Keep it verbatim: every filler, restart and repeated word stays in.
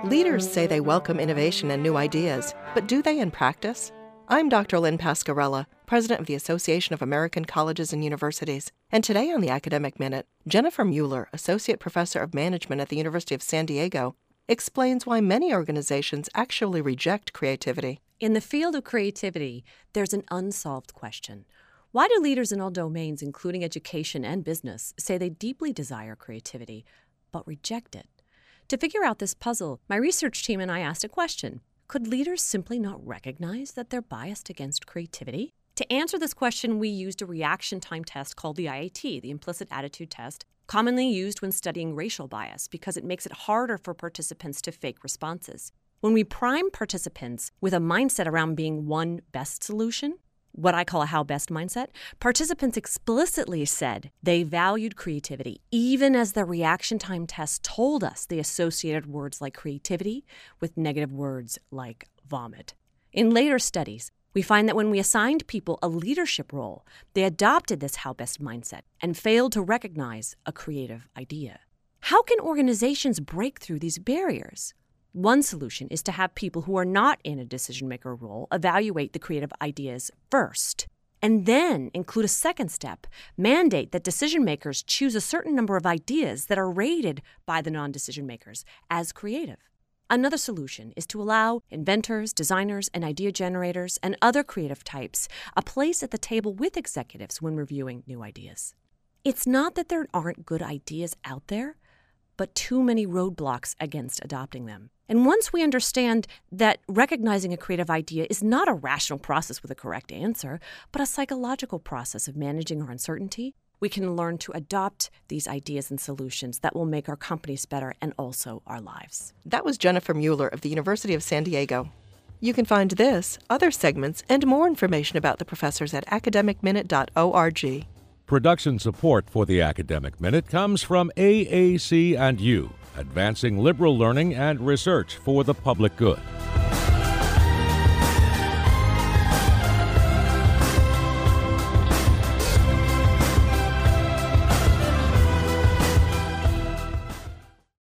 Leaders say they welcome innovation and new ideas, but do they in practice? I'm Doctor Lynn Pascarella, President of the Association of American Colleges and Universities, and today on the Academic Minute, Jennifer Mueller, Associate Professor of Management at the University of San Diego, explains why many organizations actually reject creativity. In the field of creativity, there's an unsolved question. Why do leaders in all domains, including education and business, say they deeply desire creativity, but reject it? To figure out this puzzle, my research team and I asked a question. Could leaders simply not recognize that they're biased against creativity? To answer this question, we used a reaction time test called the I A T, the Implicit Attitude Test, commonly used when studying racial bias because it makes it harder for participants to fake responses. When we prime participants with a mindset around being one best solution, what I call a how best mindset, participants explicitly said they valued creativity, even as the reaction time test told us they associated words like creativity with negative words like vomit. In later studies, we find that when we assigned people a leadership role, they adopted this how best mindset and failed to recognize a creative idea. How can organizations break through these barriers? One solution is to have people who are not in a decision-maker role evaluate the creative ideas first, and then include a second step, mandate that decision-makers choose a certain number of ideas that are rated by the non-decision makers as creative. Another solution is to allow inventors, designers, and idea generators and other creative types a place at the table with executives when reviewing new ideas. It's not that there aren't good ideas out there, but too many roadblocks against adopting them. And once we understand that recognizing a creative idea is not a rational process with a correct answer, but a psychological process of managing our uncertainty, we can learn to adopt these ideas and solutions that will make our companies better and also our lives. That was Jennifer Mueller of the University of San Diego. You can find this, other segments, and more information about the professors at academic minute dot org. Production support for the Academic Minute comes from A A C and U, advancing liberal learning and research for the public good.